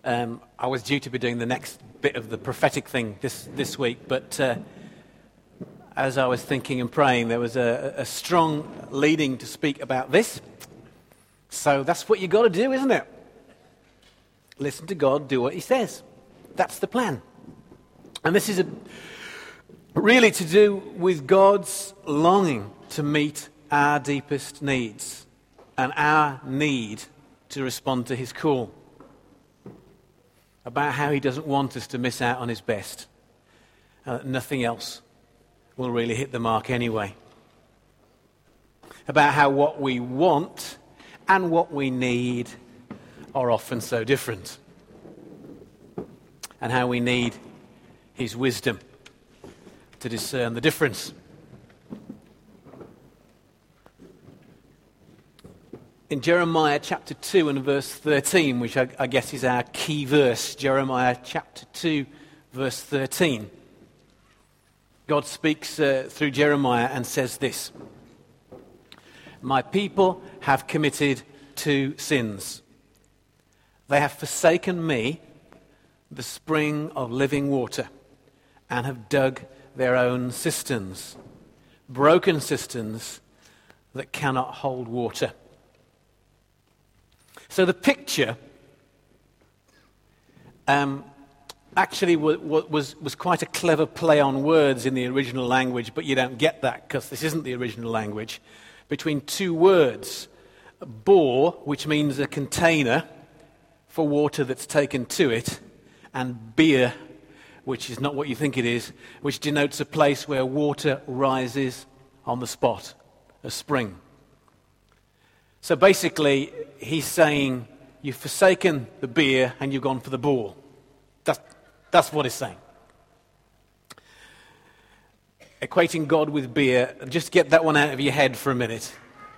I was due to be doing the next bit of the prophetic thing this week, but as I was thinking and praying, there was a strong leading to speak about this. So that's what you got to do, isn't it? Listen to God, do what He says. That's the plan. And this is really to do with God's longing to meet our deepest needs and our need to respond to His call. About how He doesn't want us to miss out on His best. Nothing else will really hit the mark anyway. About how what we want and what we need are often so different. And how we need His wisdom to discern the difference. In Jeremiah chapter 2 and verse 13, which I guess is our key verse, Jeremiah chapter 2, verse 13, God speaks through Jeremiah and says this: "My people have committed 2 sins. They have forsaken me, the spring of living water, and have dug their own cisterns, broken cisterns that cannot hold water." So the picture actually was quite a clever play on words in the original language, but you don't get that because this isn't the original language, between 2 words. Bore, which means a container for water that's taken to it, and beer, which is not what you think it is, which denotes a place where water rises on the spot, a spring. So basically, he's saying, you've forsaken the beer and you've gone for the bore. That's what he's saying. Equating God with beer, just get that one out of your head for a minute.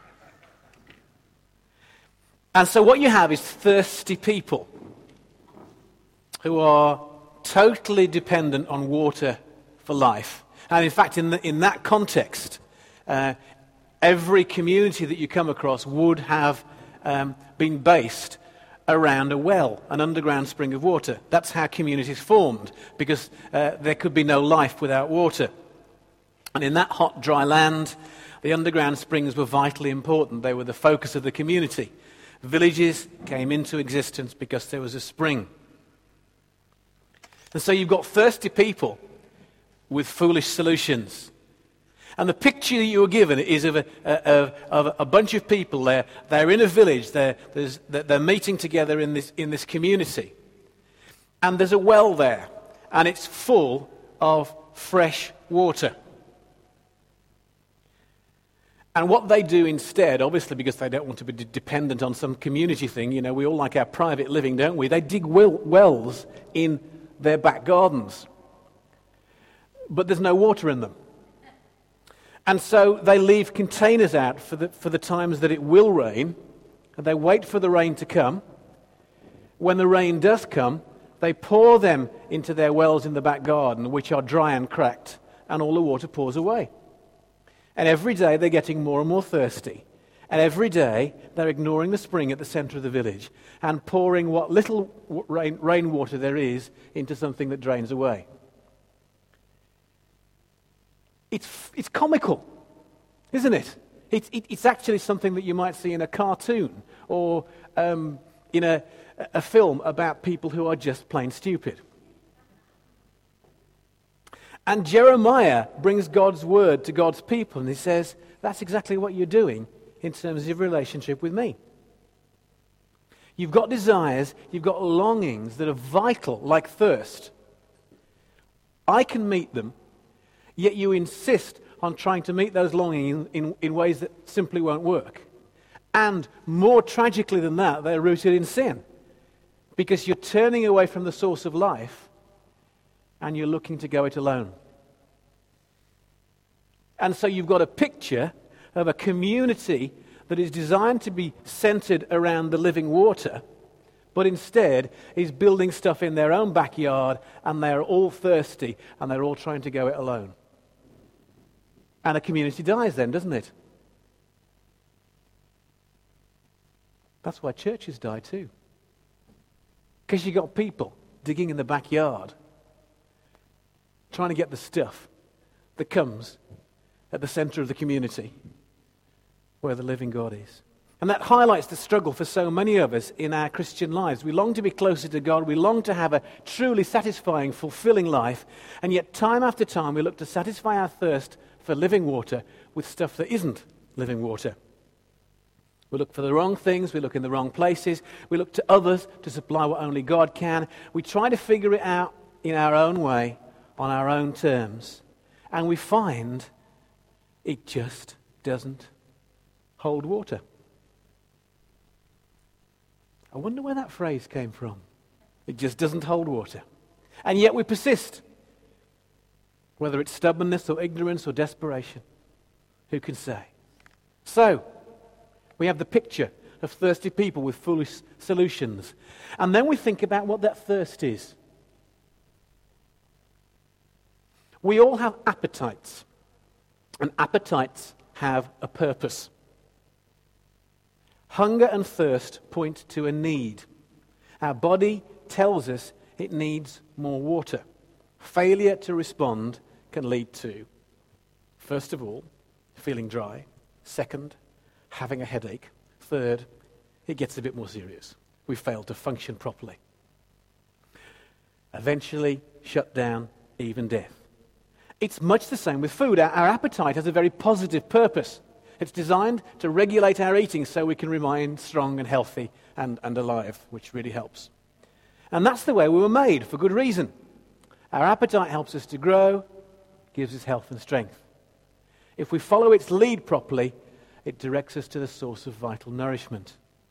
And so what you have is thirsty people who are totally dependent on water for life. And in fact, in that context, every community that you come across would have been based around a well, an underground spring of water. That's how communities formed, because there could be no life without water. And in that hot, dry land, the underground springs were vitally important. They were the focus of the community. Villages came into existence because there was a spring. And so you've got thirsty people with foolish solutions. And the picture that you were given is of a bunch of people. They're in a village. They're meeting together in this community. And there's a well there. And it's full of fresh water. And what they do instead, obviously because they don't want to be dependent on some community thing, you know, we all like our private living, don't we? They dig wells in their back gardens. But there's no water in them. And so they leave containers out for the times that it will rain, and they wait for the rain to come. When the rain does come, they pour them into their wells in the back garden, which are dry and cracked, and all the water pours away. And every day they're getting more and more thirsty. And every day they're ignoring the spring at the center of the village and pouring what little rainwater there is into something that drains away. It's comical, isn't it? It's actually something that you might see in a cartoon or in a film about people who are just plain stupid. And Jeremiah brings God's word to God's people, and he says, that's exactly what you're doing in terms of your relationship with me. You've got desires, you've got longings that are vital, like thirst. I can meet them, yet you insist on trying to meet those longings in ways that simply won't work. And more tragically than that, they're rooted in sin. Because you're turning away from the source of life and you're looking to go it alone. And so you've got a picture of a community that is designed to be centered around the living water, but instead is building stuff in their own backyard, and they're all thirsty, and they're all trying to go it alone. And a community dies then, doesn't it? That's why churches die too. Because you've got people digging in the backyard, trying to get the stuff that comes at the center of the community where the living God is. And that highlights the struggle for so many of us in our Christian lives. We long to be closer to God. We long to have a truly satisfying, fulfilling life. And yet time after time we look to satisfy our thirst for living water with stuff that isn't living water. We look for the wrong things. We look in the wrong places. We look to others to supply what only God can. We try to figure it out in our own way, on our own terms. And we find it just doesn't hold water. I wonder where that phrase came from. It just doesn't hold water. And yet we persist. Whether it's stubbornness or ignorance or desperation, who can say? So, we have the picture of thirsty people with foolish solutions. And then we think about what that thirst is. We all have appetites. And appetites have a purpose. Hunger and thirst point to a need. Our body tells us it needs more water. Failure to respond can lead to, first of all, feeling dry. Second, having a headache. Third, it gets a bit more serious. We fail to function properly. Eventually, shut down, even death. It's much the same with food. Our appetite has a very positive purpose. It's designed to regulate our eating so we can remain strong and healthy and alive, which really helps. And that's the way we were made, for good reason. Our appetite helps us to grow, gives us health and strength. If we follow its lead properly, it directs us to the source of vital nourishment.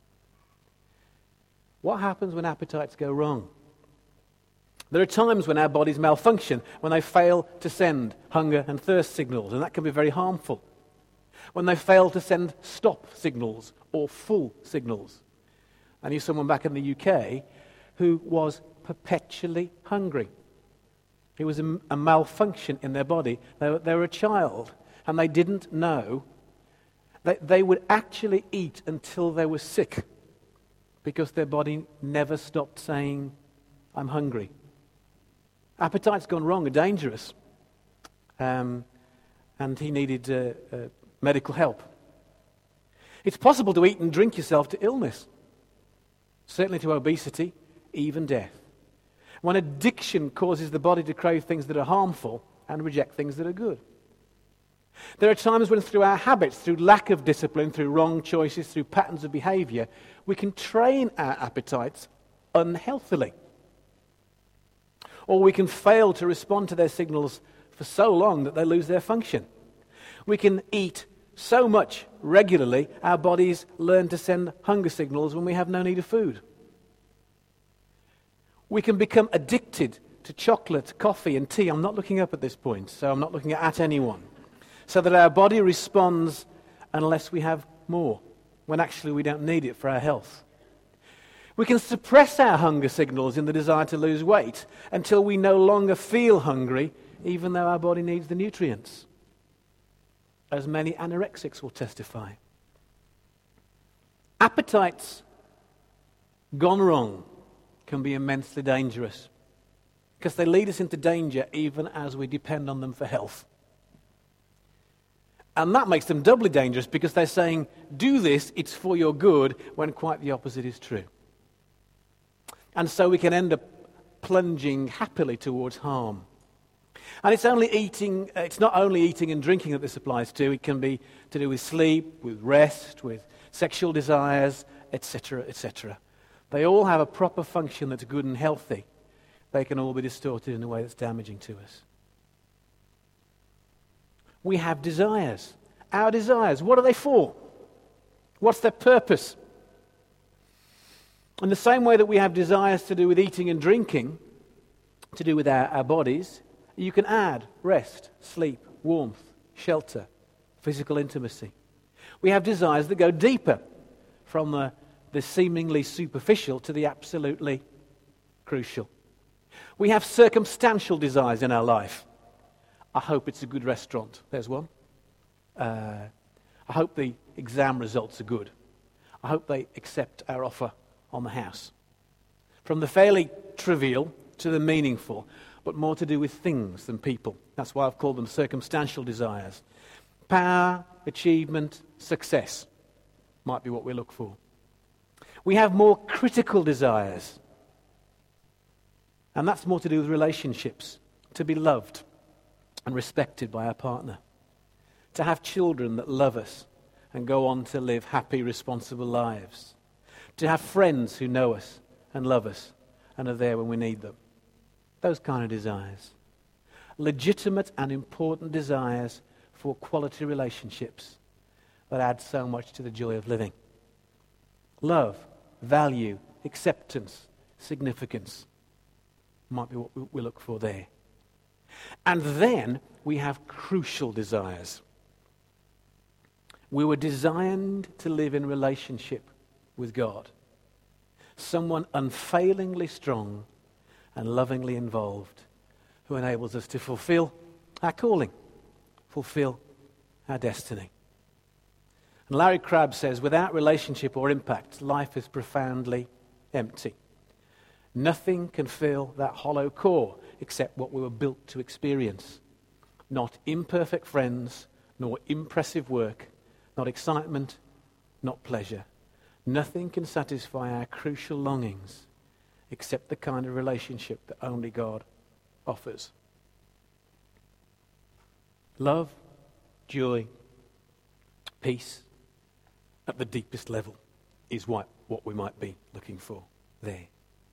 What happens when appetites go wrong? There are times when our bodies malfunction, when they fail to send hunger and thirst signals, and that can be very harmful. When they fail to send stop signals or full signals. I knew someone back in the UK who was perpetually hungry. It was a malfunction in their body. They were a child, and they didn't know that they would actually eat until they were sick because their body never stopped saying, I'm hungry. Appetite's gone wrong, are dangerous. And he needed medical help. It's possible to eat and drink yourself to illness, certainly to obesity, even death. When addiction causes the body to crave things that are harmful and reject things that are good. There are times when through our habits, through lack of discipline, through wrong choices, through patterns of behavior, we can train our appetites unhealthily. Or we can fail to respond to their signals for so long that they lose their function. We can eat so much regularly, our bodies learn to send hunger signals when we have no need of food. We can become addicted to chocolate, coffee, and tea. I'm not looking up at this point, so I'm not looking at anyone. So that our body responds unless we have more, when actually we don't need it for our health. We can suppress our hunger signals in the desire to lose weight until we no longer feel hungry, even though our body needs the nutrients. As many anorexics will testify. Appetites gone wrong can be immensely dangerous because they lead us into danger even as we depend on them for health. And that makes them doubly dangerous because they're saying, do this, it's for your good, when quite the opposite is true. And so we can end up plunging happily towards harm. And it's not only eating and drinking that this applies to. It can be to do with sleep, with rest, with sexual desires, etc., etc. They all have a proper function that's good and healthy. They can all be distorted in a way that's damaging to us. We have desires. Our desires, what are they for? What's their purpose? In the same way that we have desires to do with eating and drinking, to do with our bodies, you can add rest, sleep, warmth, shelter, physical intimacy. We have desires that go deeper from the seemingly superficial to the absolutely crucial. We have circumstantial desires in our life. I hope it's a good restaurant. There's one. I hope the exam results are good. I hope they accept our offer on the house. from the fairly trivial to the meaningful, but more to do with things than people. That's why I've called them circumstantial desires. Power, achievement, success might be what we look for. We have more critical desires, and that's more to do with relationships, to be loved and respected by our partner, to have children that love us and go on to live happy, responsible lives, to have friends who know us and love us and are there when we need them. Those kind of desires. Legitimate and important desires for quality relationships that add so much to the joy of living. Love, value, acceptance, significance might be what we look for there. And then we have crucial desires. We were designed to live in relationship with God. Someone unfailingly strong and lovingly involved who enables us to fulfill our calling, fulfill our destiny. And Larry Crabb says, without relationship or impact, life is profoundly empty. Nothing can fill that hollow core except what we were built to experience. Not imperfect friends, nor impressive work, not excitement, not pleasure. Nothing can satisfy our crucial longings except the kind of relationship that only God offers. Love, joy, peace, at the deepest level, is what we might be looking for there.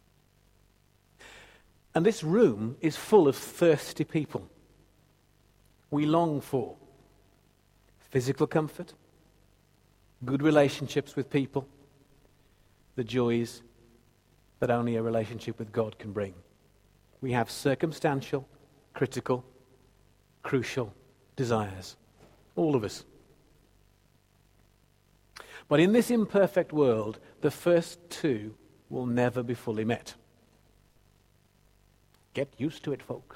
And this room is full of thirsty people. We long for physical comfort, good relationships with people, the joys that only a relationship with God can bring. We have circumstantial, critical, crucial desires. All of us. But in this imperfect world, the first two will never be fully met. Get used to it, folks.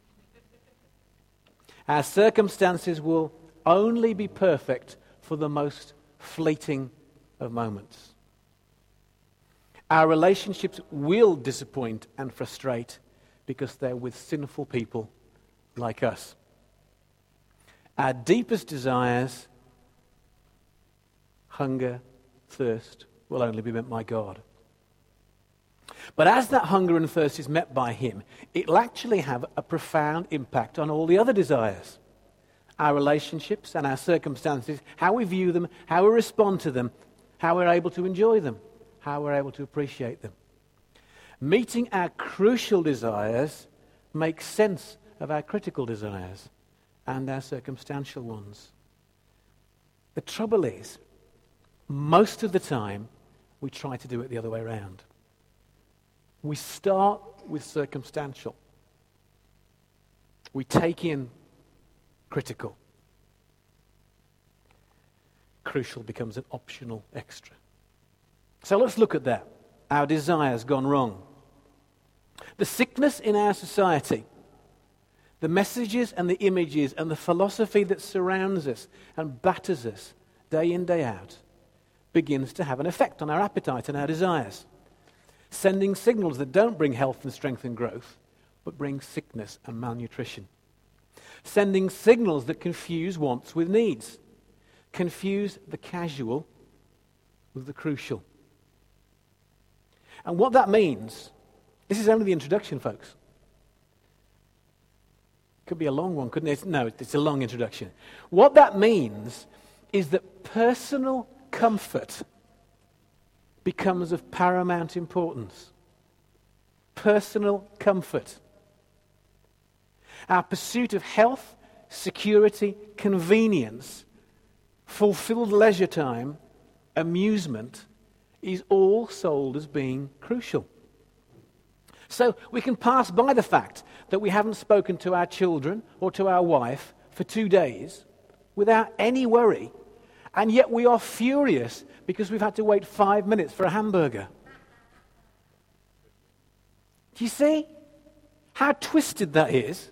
Our circumstances will only be perfect for the most fleeting of moments. Our relationships will disappoint and frustrate because they're with sinful people like us. Our deepest desires, hunger, thirst, will only be met by God. But as that hunger and thirst is met by Him, it'll actually have a profound impact on all the other desires. Our relationships and our circumstances, how we view them, how we respond to them, how we're able to enjoy them, how we're able to appreciate them. Meeting our crucial desires makes sense of our critical desires and our circumstantial ones. The trouble is, most of the time, we try to do it the other way around. We start with circumstantial. We take in critical. Crucial becomes an optional extra. So let's look at that. Our desires gone wrong. The sickness in our society, the messages and the images and the philosophy that surrounds us and batters us day in, day out, begins to have an effect on our appetite and our desires, sending signals that don't bring health and strength and growth, but bring sickness and malnutrition. Sending signals that confuse wants with needs, confuse the casual with the crucial. And what that means, this is only the introduction, folks. Could be a long one, couldn't it? No, it's a long introduction. What that means is that personal comfort becomes of paramount importance. Personal comfort. Our pursuit of health, security, convenience, fulfilled leisure time, amusement, is all sold as being crucial. So we can pass by the fact that we haven't spoken to our children or to our wife for 2 days without any worry, and yet we are furious because we've had to wait 5 minutes for a hamburger. Do you see how twisted that is?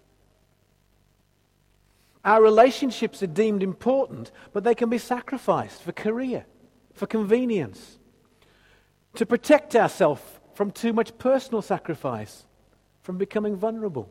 Our relationships are deemed important, but they can be sacrificed for career, for convenience, to protect ourselves from too much personal sacrifice, from becoming vulnerable.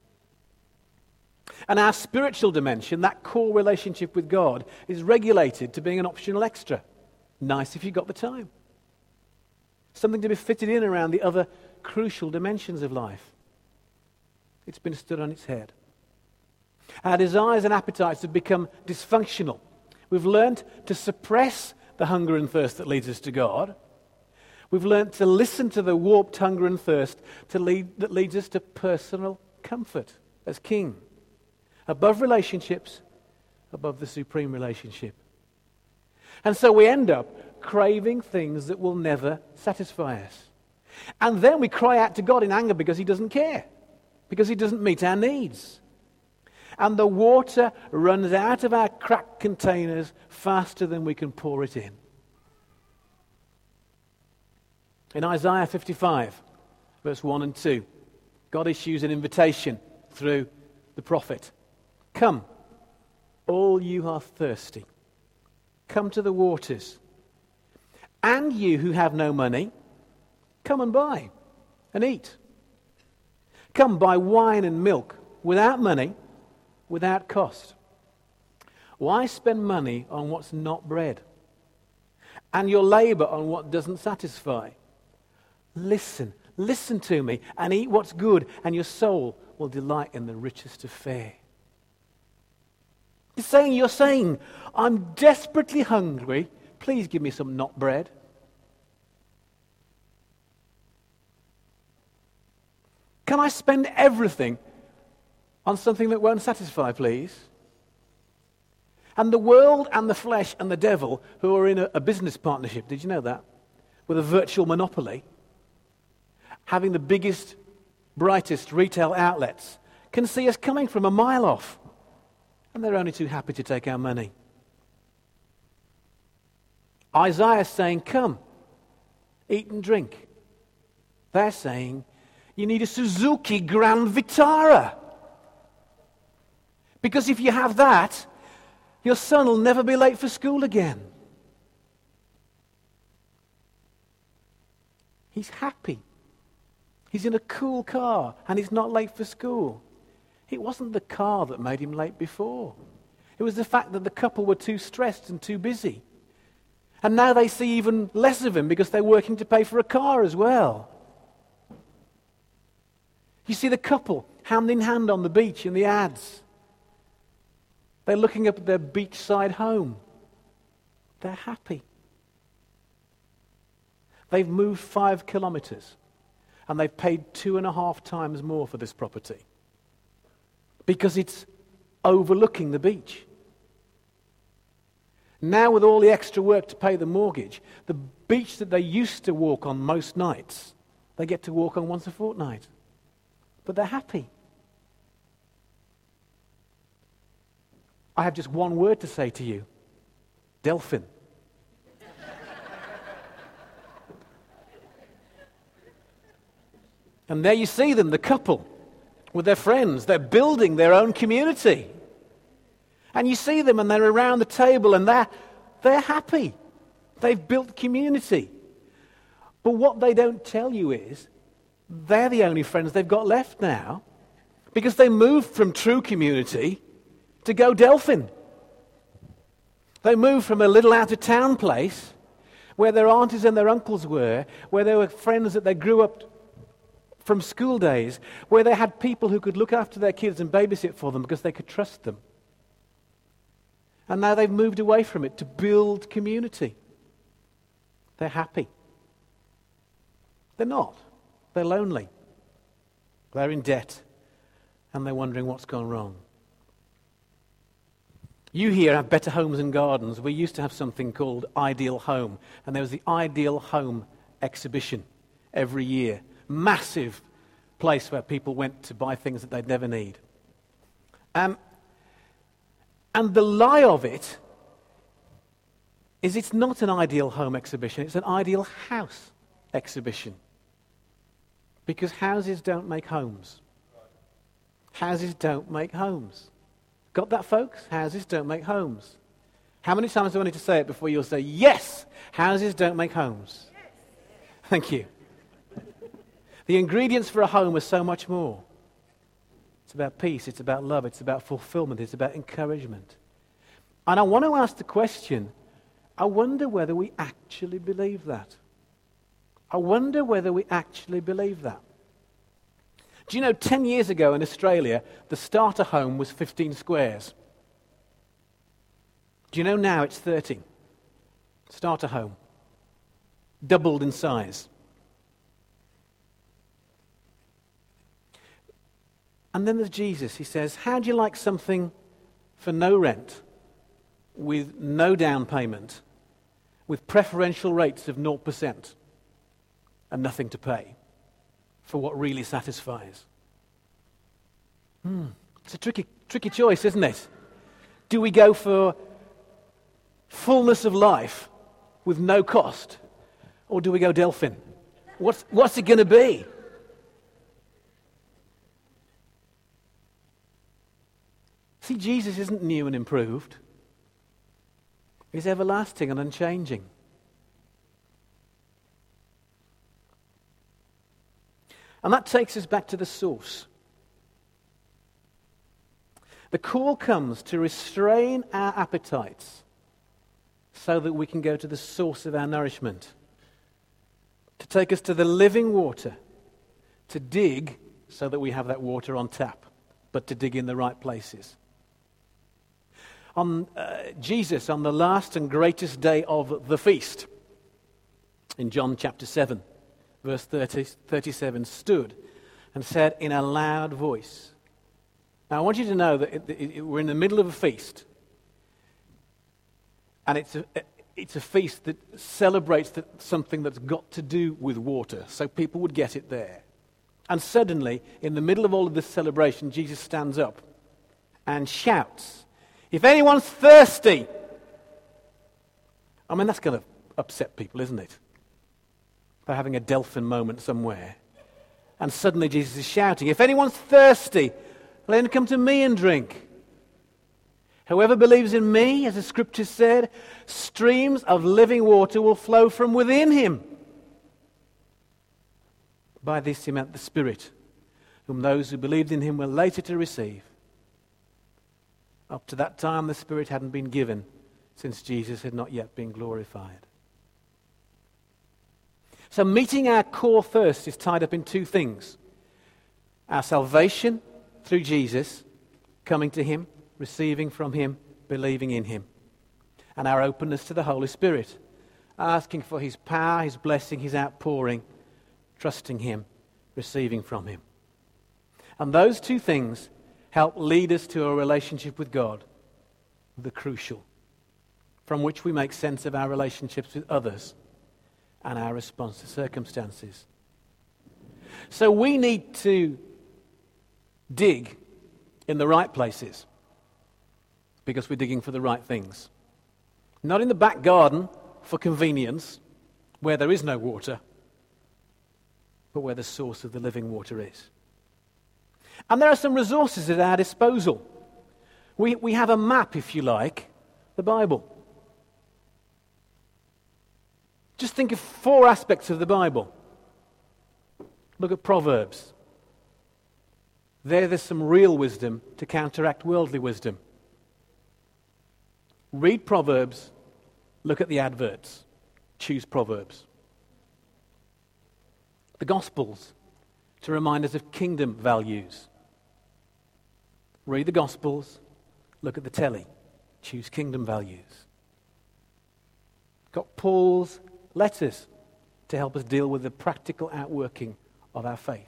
And our spiritual dimension, that core relationship with God, is regulated to being an optional extra. Nice if you've got the time. Something to be fitted in around the other crucial dimensions of life. It's been stood on its head. Our desires and appetites have become dysfunctional. We've learned to suppress the hunger and thirst that leads us to God. We've learned to listen to the warped hunger and thirst that leads us to personal comfort as king. Above relationships, above the supreme relationship. And so we end up craving things that will never satisfy us. And then we cry out to God in anger because he doesn't care, because he doesn't meet our needs. And the water runs out of our cracked containers faster than we can pour it in. In Isaiah 55, verse 1 and 2, God issues an invitation through the prophet. Come, all you who are thirsty, come to the waters. And you who have no money, come and buy and eat. Come buy wine and milk without money, without cost. Why spend money on what's not bread, and your labor on what doesn't satisfy? Listen to me, and eat what's good, and your soul will delight in the richest of fare. You're saying, I'm desperately hungry, please give me some not bread. Can I spend everything on something that won't satisfy, please? And the world and the flesh and the devil, who are in a business partnership, did you know that? With a virtual monopoly, having the biggest, brightest retail outlets, can see us coming from a mile off. And they're only too happy to take our money. Isaiah's saying, come, eat and drink. They're saying, you need a Suzuki Grand Vitara. Because if you have that, your son will never be late for school again. He's happy. He's in a cool car and he's not late for school. It wasn't the car that made him late before. It was the fact that the couple were too stressed and too busy. And now they see even less of him because they're working to pay for a car as well. You see the couple hand in hand on the beach in the ads. They're looking up at their beachside home. They're happy. They've moved 5 kilometers and they've paid 2.5 times more for this property because it's overlooking the beach. Now with all the extra work to pay the mortgage, the beach that they used to walk on most nights, they get to walk on once a fortnight. But they're happy. I have just one word to say to you. Delphin. And there you see them, the couple, with their friends. They're building their own community. And you see them and they're around the table and they're happy. They've built community. But what they don't tell you is they're the only friends they've got left now because they moved from true community to go Delphin. They moved from a little out-of-town place where their aunties and their uncles were, where they were friends that they grew up from school days, where they had people who could look after their kids and babysit for them because they could trust them. And now they've moved away from it to build community. They're happy. They're not. They're lonely. They're in debt. And they're wondering what's gone wrong. You here have Better Homes and Gardens. We used to have something called Ideal Home. And there was the Ideal Home exhibition every year. Massive place where people went to buy things that they'd never need. And the lie of it is it's not an ideal home exhibition, it's an ideal house exhibition. Because houses don't make homes. Houses don't make homes. Got that, folks? Houses don't make homes. How many times do I need to say it before you'll say, yes, houses don't make homes? Yes. Thank you. The ingredients for a home are so much more. It's about peace, it's about love, it's about fulfillment, it's about encouragement. And I want to ask the question, I wonder whether we actually believe that. I wonder whether we actually believe that. Do you know, 10 years ago in Australia, the starter home was 15 squares. Do you know now it's 30? Starter home. Doubled in size. And then there's Jesus. He says, how do you like something for no rent, with no down payment, with preferential rates of 0% and nothing to pay for what really satisfies? It's a tricky choice, isn't it? Do we go for fullness of life with no cost, or do we go Delphin? What's it going to be? See, Jesus isn't new and improved. He's everlasting and unchanging. And that takes us back to the source. The call comes to restrain our appetites so that we can go to the source of our nourishment, to take us to the living water, to dig so that we have that water on tap, but to dig in the right places. Jesus, on the last and greatest day of the feast, in John chapter 7, verse 37, stood and said in a loud voice. Now I want you to know that we're in the middle of a feast, and it's a feast that celebrates something that's got to do with water, so people would get it there. And suddenly, in the middle of all of this celebration, Jesus stands up and shouts, if anyone's thirsty. I mean, that's going to upset people, isn't it? They're having a Delphin moment somewhere. And suddenly Jesus is shouting, if anyone's thirsty, let him come to me and drink. Whoever believes in me, as the scripture said, streams of living water will flow from within him. By this he meant the Spirit, whom those who believed in him were later to receive. Up to that time, the Spirit hadn't been given, since Jesus had not yet been glorified. So meeting our core thirst is tied up in two things. Our salvation through Jesus, coming to him, receiving from him, believing in him. And our openness to the Holy Spirit, asking for his power, his blessing, his outpouring, trusting him, receiving from him. And those two things help lead us to a relationship with God, the crucial, from which we make sense of our relationships with others and our response to circumstances. So we need to dig in the right places because we're digging for the right things. Not in the back garden for convenience, where there is no water, but where the source of the living water is. And there are some resources at our disposal. We have a map, if you like, the Bible. Just think of 4 aspects of the Bible. Look at Proverbs. There's some real wisdom to counteract worldly wisdom. Read Proverbs, look at the adverts, choose Proverbs. The Gospels, to remind us of kingdom values. Read the Gospels, look at the telly, choose kingdom values. Got Paul's letters to help us deal with the practical outworking of our faith.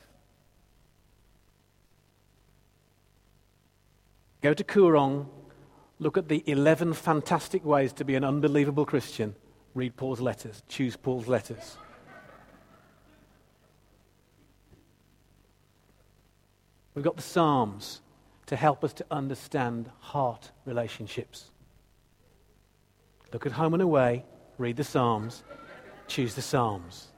Go to Koorong, look at the 11 fantastic ways to be an unbelievable Christian. Read Paul's letters, choose Paul's letters. We've got the Psalms to help us to understand heart relationships. Look at Home and Away, read the Psalms, choose the Psalms.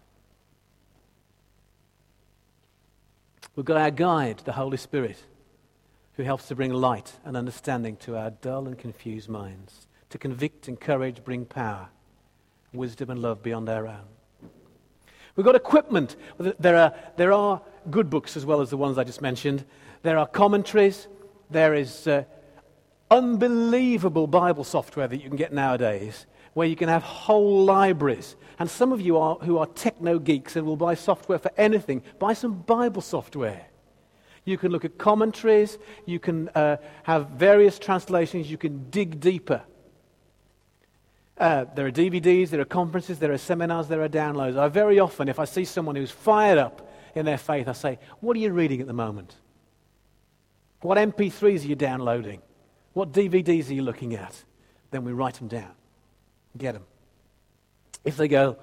We've got our guide, the Holy Spirit, who helps to bring light and understanding to our dull and confused minds, to convict, encourage, bring power, wisdom and love beyond our own. We've got equipment. There are good books as well as the ones I just mentioned. There are commentaries. There is unbelievable Bible software that you can get nowadays, where you can have whole libraries. And some of you who are techno geeks and will buy software for anything, buy some Bible software. You can look at commentaries. You can have various translations. You can dig deeper. There are DVDs, there are conferences, there are seminars, there are downloads. I very often, if I see someone who's fired up in their faith, I say, what are you reading at the moment? What MP3s are you downloading? What DVDs are you looking at? Then we write them down. Get them. If they go,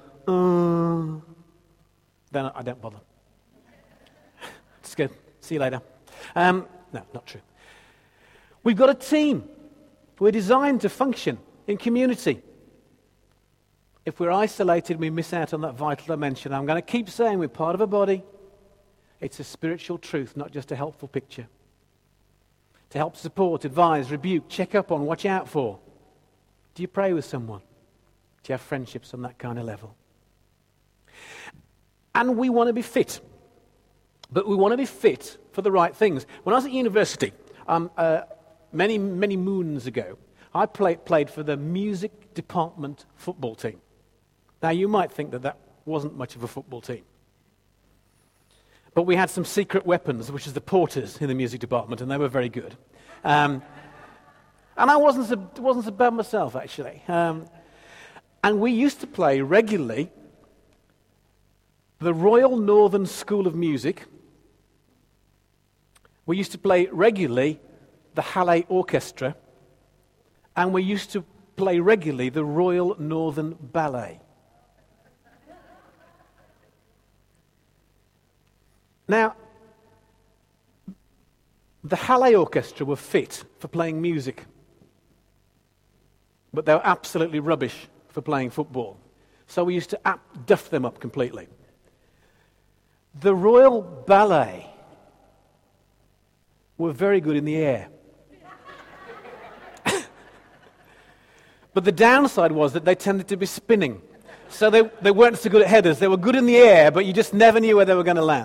then I don't bother. Just go, see you later. No, not true. We've got a team. We're designed to function in community. If we're isolated, we miss out on that vital dimension. I'm going to keep saying we're part of a body. It's a spiritual truth, not just a helpful picture. To help support, advise, rebuke, check up on, watch out for. Do you pray with someone? Do you have friendships on that kind of level? And we want to be fit. But we want to be fit for the right things. When I was at university, many moons ago, I played for the music department football team. Now, you might think that wasn't much of a football team. But we had some secret weapons, which is the porters in the music department, and they were very good. And I wasn't so bad myself, actually. And we used to play regularly the Royal Northern School of Music. We used to play regularly the Halle Orchestra. And we used to play regularly the Royal Northern Ballet. Now, the Halle Orchestra were fit for playing music, but they were absolutely rubbish for playing football. So we used to duff them up completely. The Royal Ballet were very good in the air. But the downside was that they tended to be spinning. So they weren't so good at headers. They were good in the air, but you just never knew where they were going to land.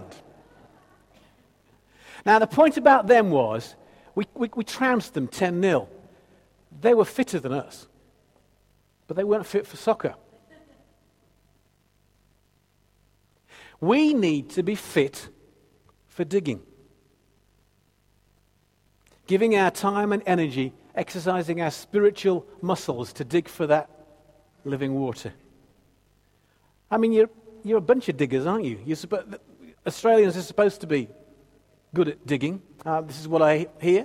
Now, the point about them was, we trounced them 10-0. They were fitter than us, but they weren't fit for soccer. We need to be fit for digging. Giving our time and energy, exercising our spiritual muscles to dig for that living water. I mean, you're a bunch of diggers, aren't you? Australians are supposed to be good at digging. This is what I hear.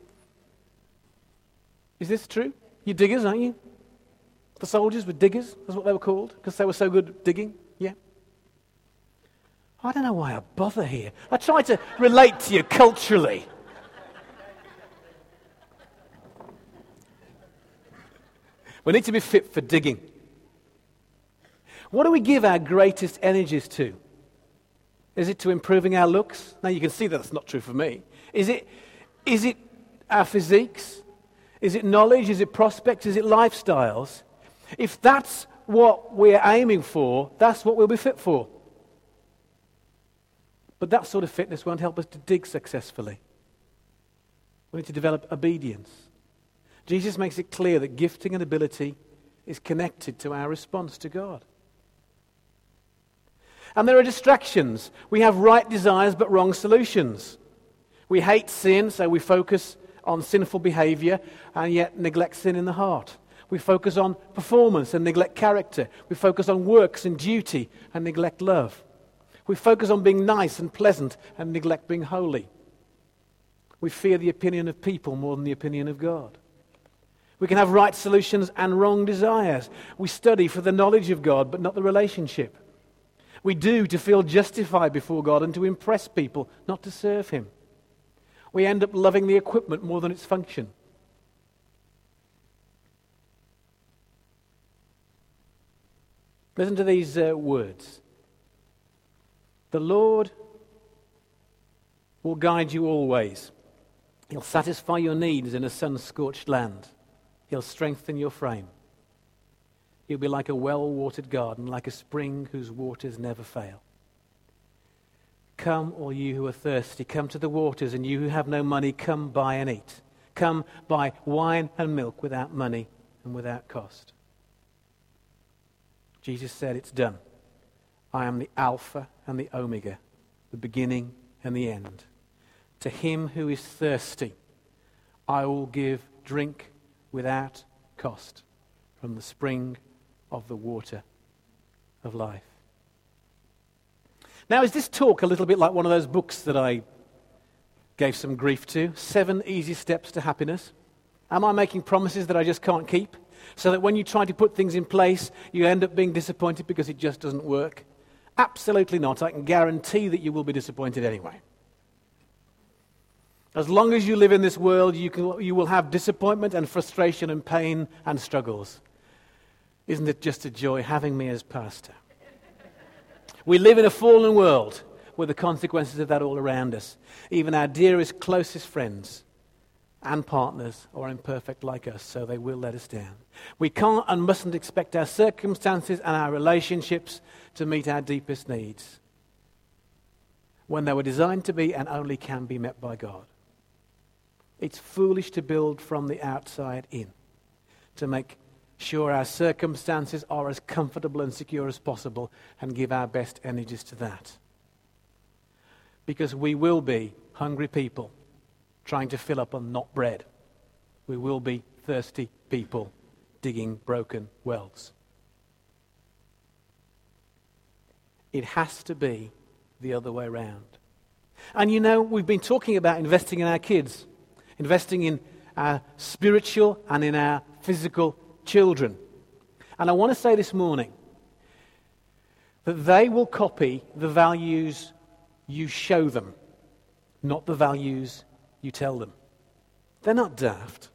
Is this true? You're diggers, aren't you? The soldiers were diggers. That's what they were called, because they were so good at digging. Yeah. I don't know why I bother here. I try to relate to you culturally. We need to be fit for digging. What do we give our greatest energies to? Is it to improving our looks? Now you can see that's not true for me. Is it our physiques? Is it knowledge? Is it prospects? Is it lifestyles? If that's what we're aiming for, that's what we'll be fit for. But that sort of fitness won't help us to dig successfully. We need to develop obedience. Jesus makes it clear that gifting and ability is connected to our response to God. And there are distractions. We have right desires but wrong solutions. We hate sin, so we focus on sinful behavior and yet neglect sin in the heart. We focus on performance and neglect character. We focus on works and duty and neglect love. We focus on being nice and pleasant and neglect being holy. We fear the opinion of people more than the opinion of God. We can have right solutions and wrong desires. We study for the knowledge of God, but not the relationship. We do to feel justified before God and to impress people, not to serve Him. We end up loving the equipment more than its function. Listen to these words. The Lord will guide you always. He'll satisfy your needs in a sun-scorched land. He'll strengthen your frame. You'll be like a well-watered garden, like a spring whose waters never fail. Come, all you who are thirsty, come to the waters, and you who have no money, come buy and eat. Come buy wine and milk without money and without cost. Jesus said, it's done. I am the Alpha and the Omega, the beginning and the end. To him who is thirsty, I will give drink without cost from the spring of the water of life. Now, is this talk a little bit like one of those books that I gave some grief to? 7 Easy Steps to Happiness. Am I making promises that I just can't keep? So that when you try to put things in place, you end up being disappointed because it just doesn't work? Absolutely not. I can guarantee that you will be disappointed anyway. As long as you live in this world, you will have disappointment and frustration and pain and struggles. Isn't it just a joy having me as pastor? We live in a fallen world with the consequences of that all around us. Even our dearest, closest friends and partners are imperfect like us, so they will let us down. We can't and mustn't expect our circumstances and our relationships to meet our deepest needs when they were designed to be and only can be met by God. It's foolish to build from the outside in, to make sure our circumstances are as comfortable and secure as possible and give our best energies to that. Because we will be hungry people trying to fill up on not bread. We will be thirsty people digging broken wells. It has to be the other way around. And you know, we've been talking about investing in our kids, investing in our spiritual and in our physical children. And I want to say this morning that they will copy the values you show them, not the values you tell them. They're not daft.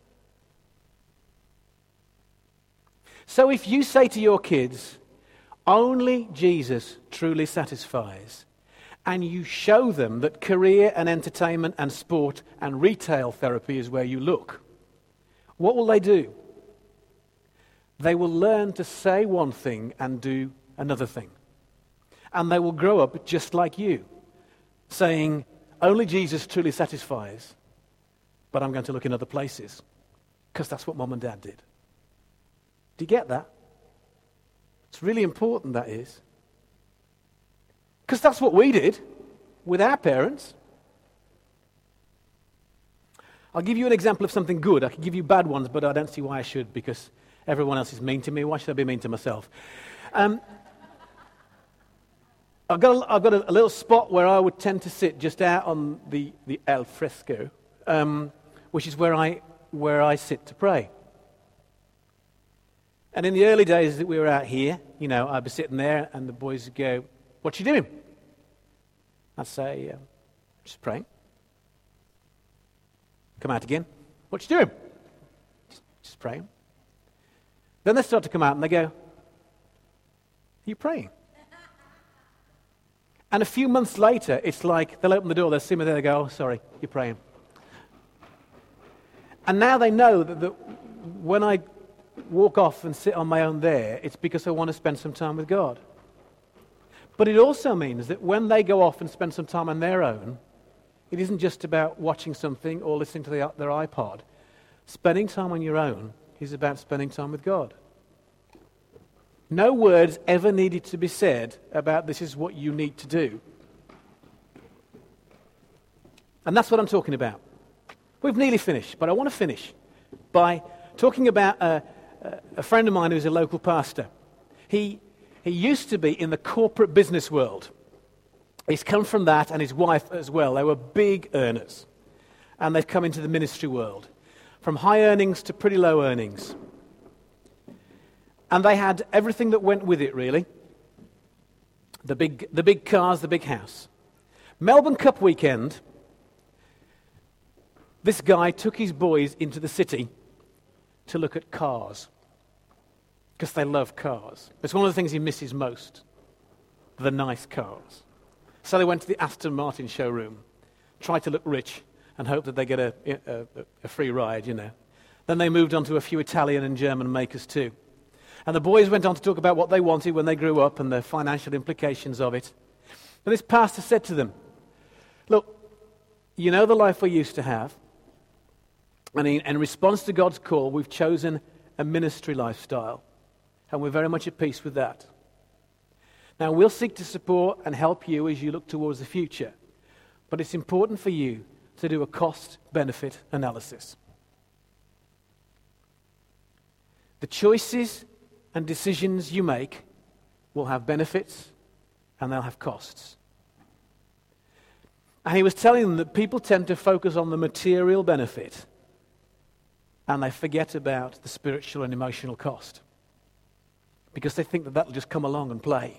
So if you say to your kids, only Jesus truly satisfies, and you show them that career and entertainment and sport and retail therapy is where you look, what will they do? They will learn to say one thing and do another thing. And they will grow up just like you, saying, only Jesus truly satisfies, but I'm going to look in other places, because that's what Mom and Dad did. Do you get that? It's really important, that is. Because that's what we did with our parents. I'll give you an example of something good. I can give you bad ones, but I don't see why I should, because everyone else is mean to me. Why should I be mean to myself? I've got a little spot where I would tend to sit just out on the al fresco, which is where I sit to pray. And in the early days that we were out here, you know, I'd be sitting there and the boys would go, "What you doing?" I'd say, "Just praying." Come out again. "What you doing?" Just praying. Then they start to come out and they go, "Are you praying?" And a few months later, it's like they'll open the door, they'll see me there, they go, "Oh, sorry, you're praying." And now they know that when I walk off and sit on my own there, it's because I want to spend some time with God. But it also means that when they go off and spend some time on their own, it isn't just about watching something or listening to their iPod. Spending time on your own is about spending time with God. No words ever needed to be said about this is what you need to do. And that's what I'm talking about. We've nearly finished, but I want to finish by talking about a friend of mine who's a local pastor. He used to be in the corporate business world. He's come from that, and his wife as well. They were big earners. And they've come into the ministry world. From high earnings to pretty low earnings. And they had everything that went with it, really. The big cars, the big house. Melbourne Cup weekend, this guy took his boys into the city to look at cars. Because they love cars. It's one of the things he misses most. The nice cars. So they went to the Aston Martin showroom, tried to look rich, and hoped that they get a free ride, you know. Then they moved on to a few Italian and German makers too. And the boys went on to talk about what they wanted when they grew up and the financial implications of it. And this pastor said to them, look, you know the life we used to have, and in response to God's call, we've chosen a ministry lifestyle, and we're very much at peace with that. Now, we'll seek to support and help you as you look towards the future, but it's important for you to do a cost-benefit analysis. The choices and decisions you make will have benefits and they'll have costs. And he was telling them that people tend to focus on the material benefit and they forget about the spiritual and emotional cost because they think that that'll just come along and play.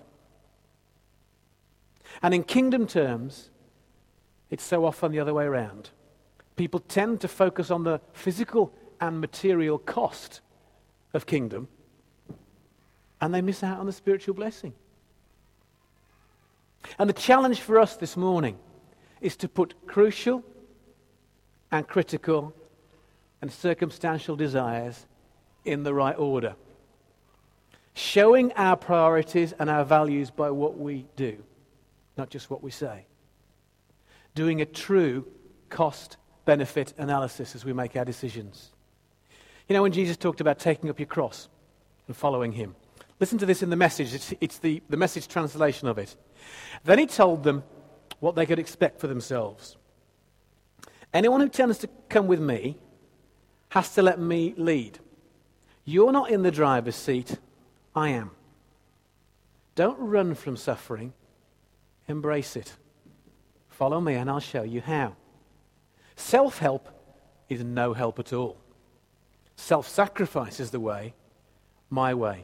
And in kingdom terms, it's so often the other way around. People tend to focus on the physical and material cost of kingdom, and they miss out on the spiritual blessing. And the challenge for us this morning is to put crucial and critical and circumstantial desires in the right order, showing our priorities and our values by what we do, not just what we say. Doing a true cost-benefit analysis as we make our decisions. You know, when Jesus talked about taking up your cross and following him, listen to this in the Message. It's the Message translation of it. Then he told them what they could expect for themselves. Anyone who tends to come with me has to let me lead. You're not in the driver's seat, I am. Don't run from suffering, embrace it. Follow me and I'll show you how. Self-help is no help at all. Self-sacrifice is the way, my way.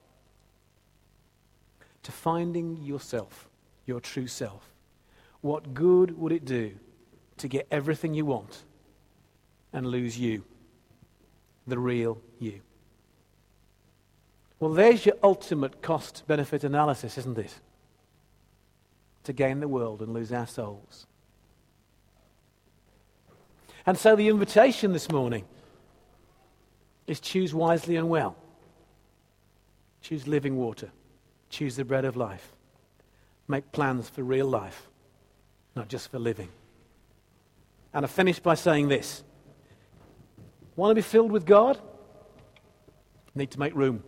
To finding yourself, your true self. What good would it do to get everything you want and lose you, the real you? Well, there's your ultimate cost-benefit analysis, isn't it? To gain the world and lose our souls. And so the invitation this morning is choose wisely and well. Choose living water. Choose the bread of life. Make plans for real life, not just for living. And I finish by saying this. Want to be filled with God? Need to make room.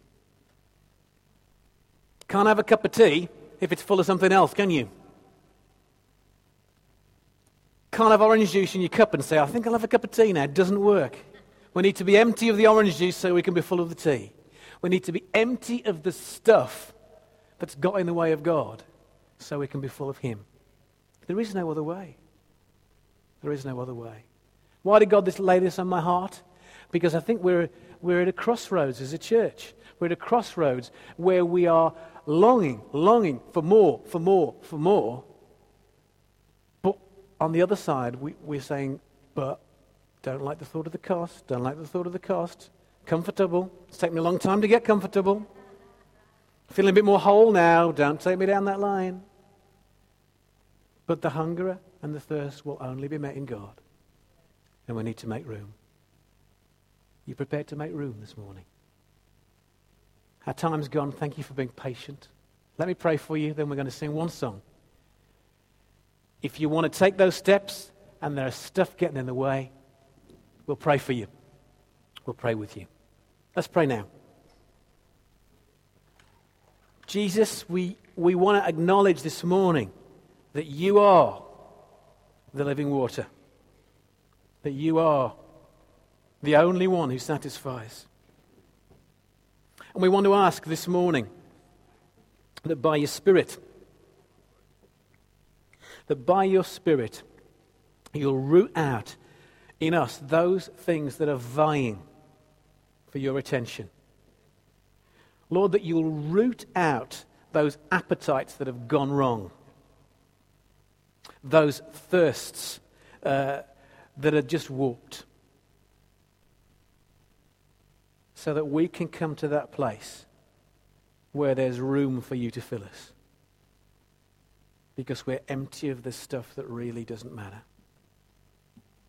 Can't have a cup of tea if it's full of something else, can you? Can't have orange juice in your cup and say, I think I'll have a cup of tea now. It doesn't work. We need to be empty of the orange juice so we can be full of the tea. We need to be empty of the stuff that's got in the way of God so we can be full of him. There is no other way. There is no other way. Why did God lay this on my heart? Because I think we're at a crossroads as a church. We're at a crossroads where we are longing for more. But on the other side, we're saying, but don't like the thought of the cost. Don't like the thought of the cost. Comfortable. It's taken me a long time to get comfortable. Feeling a bit more whole now. Don't take me down that line. But the hunger and the thirst will only be met in God. And we need to make room. You prepared to make room this morning? Our time's gone. Thank you for being patient. Let me pray for you, then we're going to sing one song. If you want to take those steps and there's stuff getting in the way, we'll pray for you. We'll pray with you. Let's pray now. Jesus, we want to acknowledge this morning that you are the living water. That you are the only one who satisfies. And we want to ask this morning that by your Spirit, you'll root out in us those things that are vying for your attention. Lord, that you'll root out those appetites that have gone wrong, those thirsts that are just warped, so that we can come to that place where there's room for you to fill us, because we're empty of the stuff that really doesn't matter.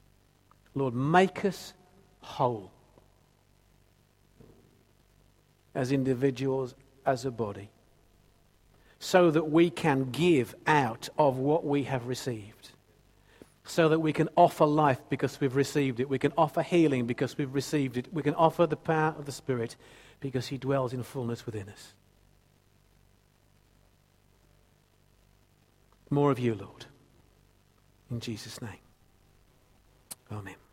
Lord, make us whole. as individuals, as a body, so that we can give out of what we have received, so that we can offer life because we've received it, we can offer healing because we've received it, we can offer the power of the Spirit because he dwells in fullness within us. More of you, Lord. In Jesus' name. Amen.